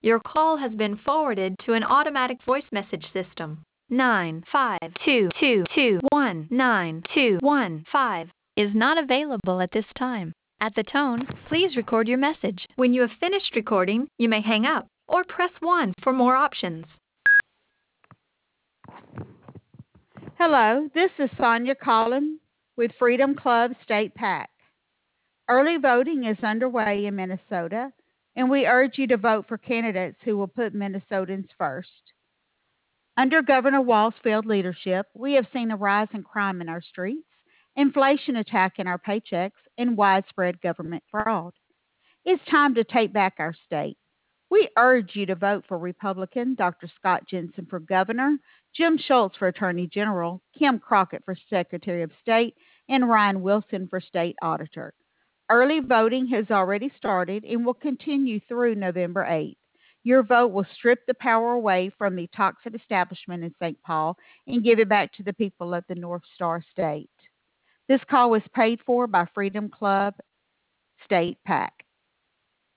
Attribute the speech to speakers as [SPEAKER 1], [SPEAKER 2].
[SPEAKER 1] Your call has been forwarded to an automatic voice message system. 95222192115 is not available at this time. At the tone, please record your message. When you have finished recording, you may hang up or press 1 for more options.
[SPEAKER 2] Hello, this is Sonia Collin with Freedom Club State PAC. Early voting is underway in Minnesota, and we urge you to vote for candidates who will put Minnesotans first. Under Governor Walz's leadership, we have seen a rise in crime in our streets, inflation attacking our paychecks, and widespread government fraud. It's time to take back our state. We urge you to vote for Republican Dr. Scott Jensen for governor, Jim Schultz for attorney general, Kim Crockett for secretary of state, and Ryan Wilson for state auditor. Early voting has already started and will continue through November 8th. Your vote will strip the power away from the toxic establishment in St. Paul and give it back to the people of the North Star State. This call was paid for by Freedom Club State PAC.